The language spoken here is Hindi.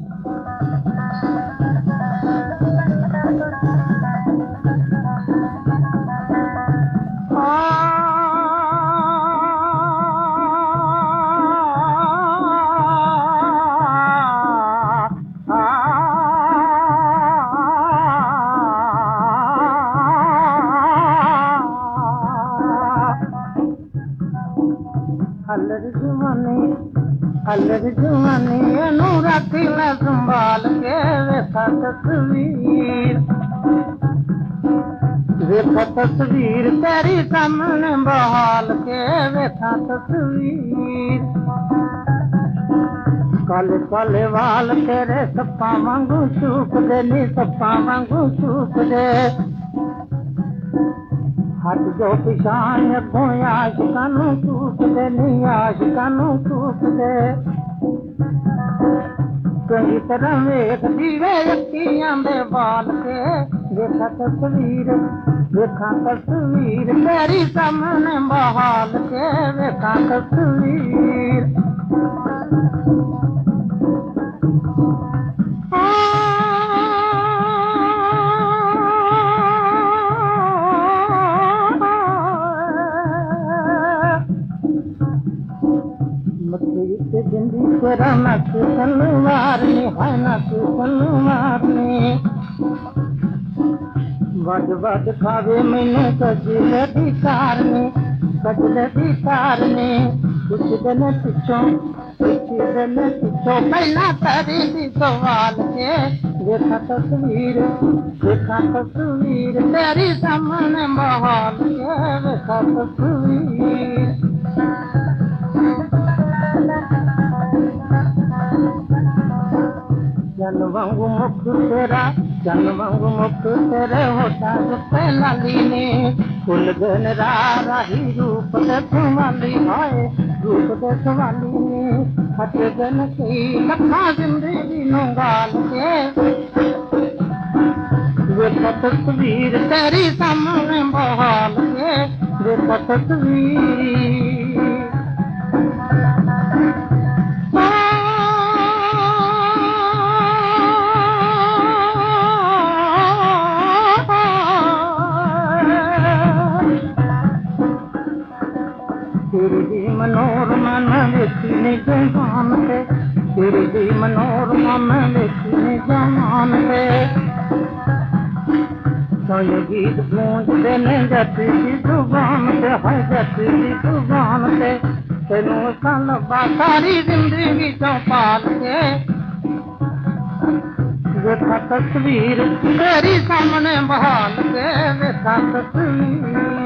अलग जुआनी राती में संभाल के वेखा तस्वीर तेरी सामने बहाल के वेखा तस्वीर काले काले वाल तेरे सप्पा वांगू चूक दे नी सप्पा वांगू चूक दे हट जो पिछान अगों आशिकानू चूक दे नी आशिकानू चूक दे कई तरह वेख दीवे अखियां दे बाल के वेखा तस्वीर तेरी सामने बहाल के वेखा तस्वीर जिंदी तेरा नक सलवारनी है नक सलवारनी बज बज खावे मैंने कजले दी कारनी कुछ दिन पिछों पहला तेरी दी सवाल के देखा तस्वीर तेरी सामने बहाल के देखा तस्वीर जन वांगू मुख तेरे होता पहला लीने फुल गन राही रूप देखवाली हाय रूप देखवाली ने हट गन की लखा जिंदगी नो गाल के देखा तस्वीर तेरी सामने बहाल के देखा तस्वीर तेरी मनोरमा में देखी जहान है तेरी मनोरमा में देखी जहान है तो ये गीत गूंज देने जाती थी जुबान से है जाती थी जुबान से तेनू सन सारी जिंदगी चौपाल के देखा तस्वीर तेरी सामने बहाल के देखा तस्वीर